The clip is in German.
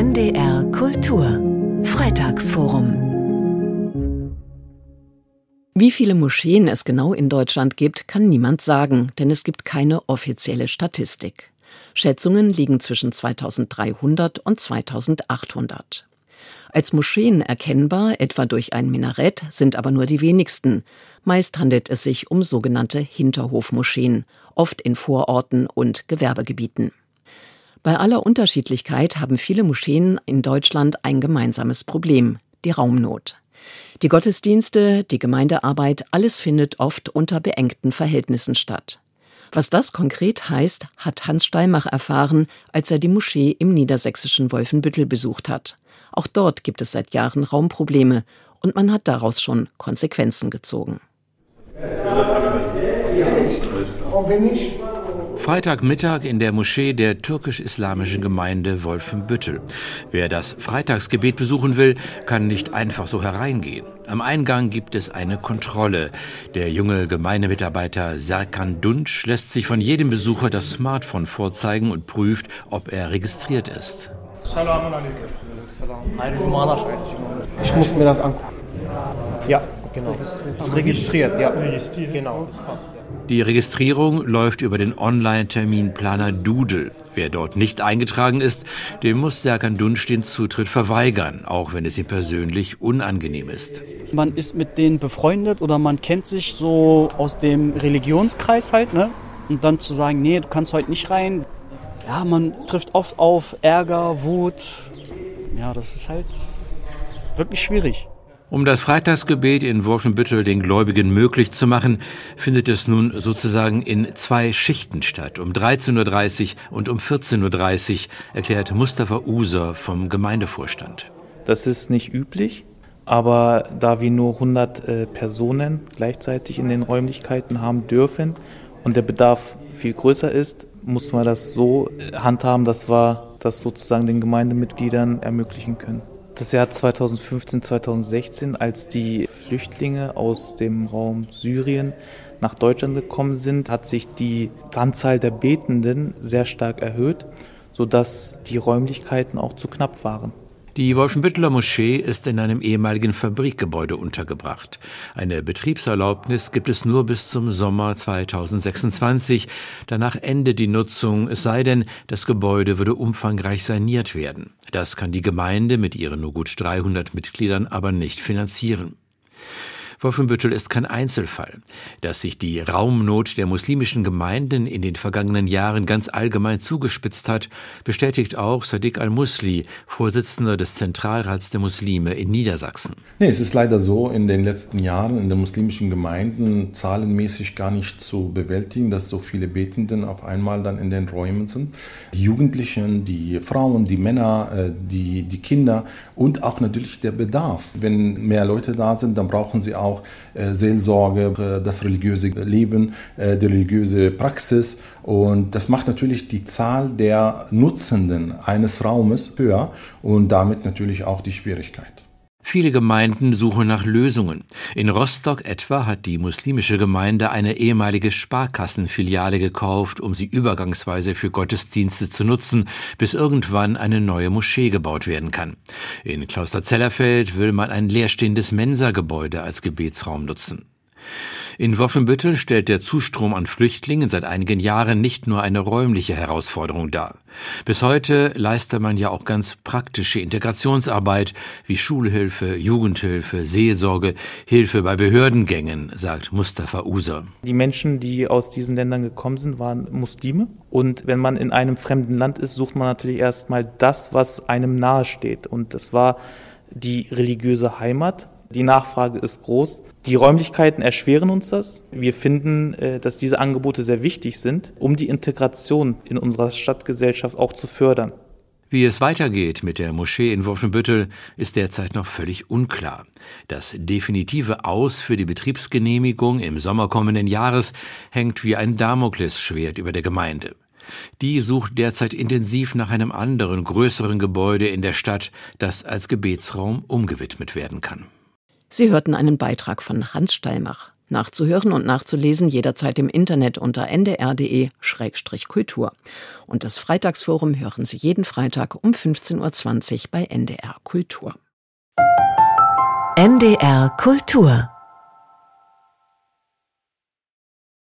NDR Kultur Freitagsforum. Wie viele Moscheen es genau in Deutschland gibt, kann niemand sagen, denn es gibt keine offizielle Statistik. Schätzungen liegen zwischen 2300 und 2800. Als Moscheen erkennbar, etwa durch ein Minarett, sind aber nur die wenigsten. Meist handelt es sich um sogenannte Hinterhofmoscheen, oft in Vororten und Gewerbegebieten. Bei aller Unterschiedlichkeit haben viele Moscheen in Deutschland ein gemeinsames Problem: die Raumnot. Die Gottesdienste, die Gemeindearbeit, alles findet oft unter beengten Verhältnissen statt. Was das konkret heißt, hat Hans Steilmach erfahren, als er die Moschee im niedersächsischen Wolfenbüttel besucht hat. Auch dort gibt es seit Jahren Raumprobleme und man hat daraus schon Konsequenzen gezogen. Freitagmittag in der Moschee der türkisch-islamischen Gemeinde Wolfenbüttel. Wer das Freitagsgebet besuchen will, kann nicht einfach so hereingehen. Am Eingang gibt es eine Kontrolle. Der junge Gemeindemitarbeiter Serkan Dunç lässt sich von jedem Besucher das Smartphone vorzeigen und prüft, ob er registriert ist. Ich muss mir das angucken. Ja, genau. Ist registriert, ja. Genau, das passt. Die Registrierung läuft über den Online-Terminplaner Doodle. Wer dort nicht eingetragen ist, dem muss Serkan Dunç den Zutritt verweigern, auch wenn es ihm persönlich unangenehm ist. Man ist mit denen befreundet oder man kennt sich so aus dem Religionskreis halt, ne? Und dann zu sagen, nee, du kannst heute nicht rein. Ja, man trifft oft auf Ärger, Wut. Ja, das ist halt wirklich schwierig. Um das Freitagsgebet in Wolfenbüttel den Gläubigen möglich zu machen, findet es nun sozusagen in 2 Schichten statt, um 13.30 Uhr und um 14.30 Uhr, erklärt Mustafa User vom Gemeindevorstand. Das ist nicht üblich, aber da wir nur 100 Personen gleichzeitig in den Räumlichkeiten haben dürfen und der Bedarf viel größer ist, mussten wir das so handhaben, dass wir das sozusagen den Gemeindemitgliedern ermöglichen können. Das Jahr 2015, 2016, als die Flüchtlinge aus dem Raum Syrien nach Deutschland gekommen sind, hat sich die Anzahl der Betenden sehr stark erhöht, sodass die Räumlichkeiten auch zu knapp waren. Die Wolfenbütteler Moschee ist in einem ehemaligen Fabrikgebäude untergebracht. Eine Betriebserlaubnis gibt es nur bis zum Sommer 2026. Danach endet die Nutzung, es sei denn, das Gebäude würde umfangreich saniert werden. Das kann die Gemeinde mit ihren nur gut 300 Mitgliedern aber nicht finanzieren. Wolfenbüttel ist kein Einzelfall. Dass sich die Raumnot der muslimischen Gemeinden in den vergangenen Jahren ganz allgemein zugespitzt hat, bestätigt auch Sadiq al-Musli, Vorsitzender des Zentralrats der Muslime in Niedersachsen. Nee, es ist leider so, in den letzten Jahren in den muslimischen Gemeinden zahlenmäßig gar nicht zu bewältigen, dass so viele Betenden auf einmal dann in den Räumen sind. Die Jugendlichen, die Frauen, die Männer, die Kinder und auch natürlich der Bedarf. Wenn mehr Leute da sind, dann brauchen sie auch Seelsorge, das religiöse Leben, die religiöse Praxis. Und das macht natürlich die Zahl der Nutzenden eines Raumes höher und damit natürlich auch die Schwierigkeit. Viele Gemeinden suchen nach Lösungen. In Rostock etwa hat die muslimische Gemeinde eine ehemalige Sparkassenfiliale gekauft, um sie übergangsweise für Gottesdienste zu nutzen, bis irgendwann eine neue Moschee gebaut werden kann. In Kloster-Zellerfeld will man ein leerstehendes Mensa-Gebäude als Gebetsraum nutzen. In Wolfenbüttel stellt der Zustrom an Flüchtlingen seit einigen Jahren nicht nur eine räumliche Herausforderung dar. Bis heute leistet man ja auch ganz praktische Integrationsarbeit wie Schulhilfe, Jugendhilfe, Seelsorge, Hilfe bei Behördengängen, sagt Mustafa User. Die Menschen, die aus diesen Ländern gekommen sind, waren Muslime. Und wenn man in einem fremden Land ist, sucht man natürlich erstmal das, was einem nahe steht. Und das war die religiöse Heimat. Die Nachfrage ist groß. Die Räumlichkeiten erschweren uns das. Wir finden, dass diese Angebote sehr wichtig sind, um die Integration in unserer Stadtgesellschaft auch zu fördern. Wie es weitergeht mit der Moschee in Wolfenbüttel, ist derzeit noch völlig unklar. Das definitive Aus für die Betriebsgenehmigung im Sommer kommenden Jahres hängt wie ein Damoklesschwert über der Gemeinde. Die sucht derzeit intensiv nach einem anderen, größeren Gebäude in der Stadt, das als Gebetsraum umgewidmet werden kann. Sie hörten einen Beitrag von Hans Steilmach. Nachzuhören und nachzulesen jederzeit im Internet unter ndr.de/kultur. Und das Freitagsforum hören Sie jeden Freitag um 15.20 Uhr bei NDR Kultur. NDR Kultur